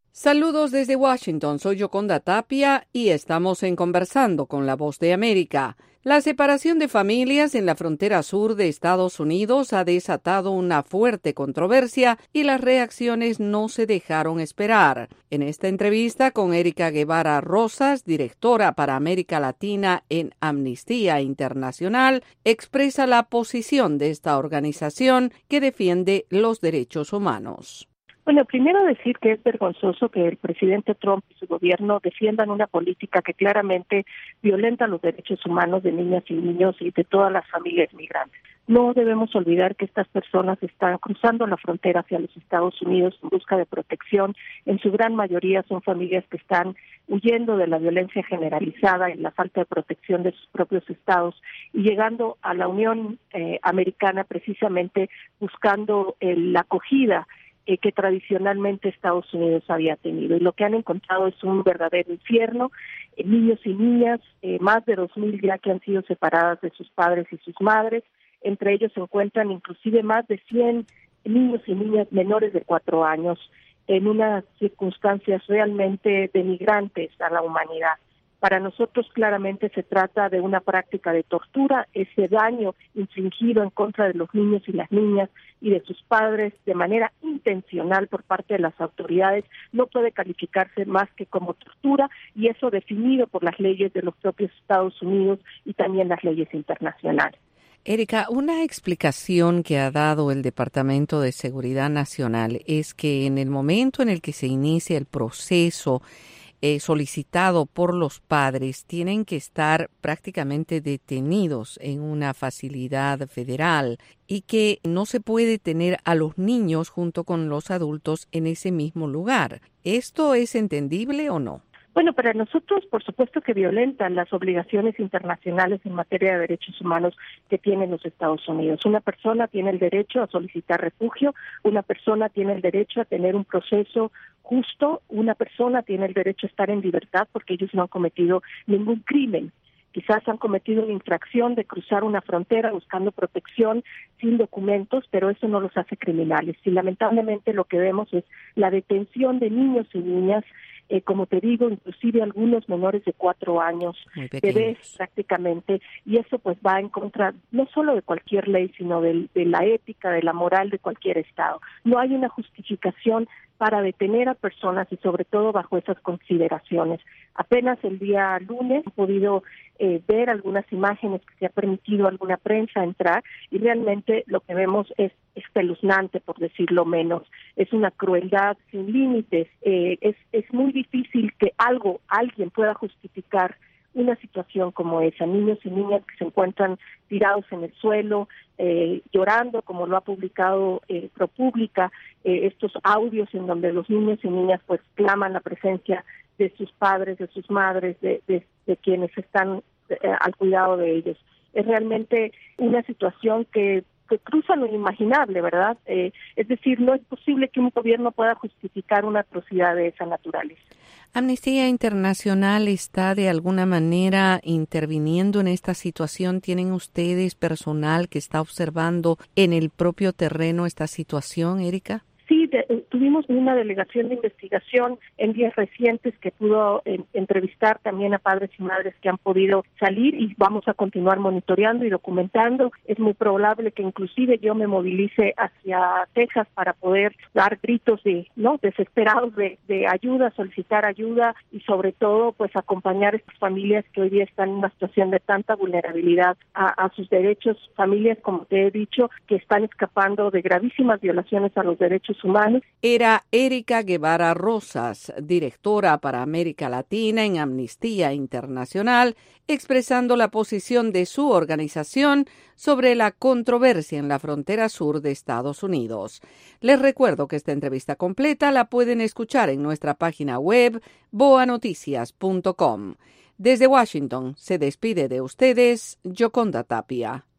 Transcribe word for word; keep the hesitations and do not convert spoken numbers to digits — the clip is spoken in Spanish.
Saludos desde Washington, soy Yoconda Tapia y estamos en Conversando con la Voz de América. La separación de familias en la frontera sur de Estados Unidos ha desatado una fuerte controversia y las reacciones no se dejaron esperar. En esta entrevista con Erika Guevara Rosas, directora para América Latina en Amnistía Internacional, expresa la posición de esta organización que defiende los derechos humanos. Bueno, primero decir que es vergonzoso que el presidente Trump y su gobierno defiendan una política que claramente violenta los derechos humanos de niñas y niños y de todas las familias migrantes. No debemos olvidar que estas personas están cruzando la frontera hacia los Estados Unidos en busca de protección. En su gran mayoría son familias que están huyendo de la violencia generalizada y la falta de protección de sus propios estados y llegando a la Unión eh, Americana precisamente buscando eh, la acogida Eh, que tradicionalmente Estados Unidos había tenido. Y lo que han encontrado es un verdadero infierno. Eh, niños y niñas, eh, más de dos mil ya que han sido separadas de sus padres y sus madres. Entre ellos se encuentran inclusive más de cien niños y niñas menores de cuatro años en unas circunstancias realmente denigrantes a la humanidad. Para nosotros claramente se trata de una práctica de tortura, ese daño infligido en contra de los niños y las niñas y de sus padres de manera intencional por parte de las autoridades no puede calificarse más que como tortura y eso definido por las leyes de los propios Estados Unidos y también las leyes internacionales. Erika, una explicación que ha dado el Departamento de Seguridad Nacional es que en el momento en el que se inicia el proceso Eh, solicitado por los padres, tienen que estar prácticamente detenidos en una facilidad federal y que no se puede tener a los niños junto con los adultos en ese mismo lugar. ¿Esto es entendible o no? Bueno, para nosotros, por supuesto que violentan las obligaciones internacionales en materia de derechos humanos que tienen los Estados Unidos. Una persona tiene el derecho a solicitar refugio, una persona tiene el derecho a tener un proceso justo, una persona tiene el derecho a estar en libertad porque ellos no han cometido ningún crimen. Quizás han cometido una infracción de cruzar una frontera buscando protección sin documentos, pero eso no los hace criminales. Y lamentablemente lo que vemos es la detención de niños y niñas, eh, como te digo, inclusive algunos menores de cuatro años, bebés prácticamente, y eso pues va en contra no solo de cualquier ley, sino de, de la ética, de la moral de cualquier Estado. No hay una justificación para detener a personas y sobre todo bajo esas consideraciones. Apenas el día lunes he podido eh, ver algunas imágenes que se ha permitido a alguna prensa entrar y realmente lo que vemos es espeluznante, por decirlo menos. Es una crueldad sin límites. Eh, es, es muy difícil que algo, alguien pueda justificar una situación como esa, niños y niñas que se encuentran tirados en el suelo, eh, llorando, como lo ha publicado eh, ProPublica, eh, estos audios en donde los niños y niñas pues claman la presencia de sus padres, de sus madres, de, de, de quienes están eh, al cuidado de ellos. Es realmente una situación que que cruza lo inimaginable, ¿verdad? Eh, es decir, no es posible que un gobierno pueda justificar una atrocidad de esa naturaleza. ¿Amnistía Internacional está de alguna manera interviniendo en esta situación? ¿Tienen ustedes personal que está observando en el propio terreno esta situación, Erika? Sí, de, tuvimos una delegación de investigación en días recientes que pudo eh, entrevistar también a padres y madres que han podido salir y vamos a continuar monitoreando y documentando. Es muy probable que inclusive yo me movilice hacia Texas para poder dar gritos de, ¿no?, desesperados de, de ayuda, solicitar ayuda y sobre todo pues acompañar a estas familias que hoy día están en una situación de tanta vulnerabilidad a, a sus derechos, familias, como te he dicho, que están escapando de gravísimas violaciones a los derechos humanos. Era Erika Guevara Rosas, directora para América Latina en Amnistía Internacional, expresando la posición de su organización sobre la controversia en la frontera sur de Estados Unidos. Les recuerdo que esta entrevista completa la pueden escuchar en nuestra página web boa noticias punto com. Desde Washington se despide de ustedes Yoconda Tapia.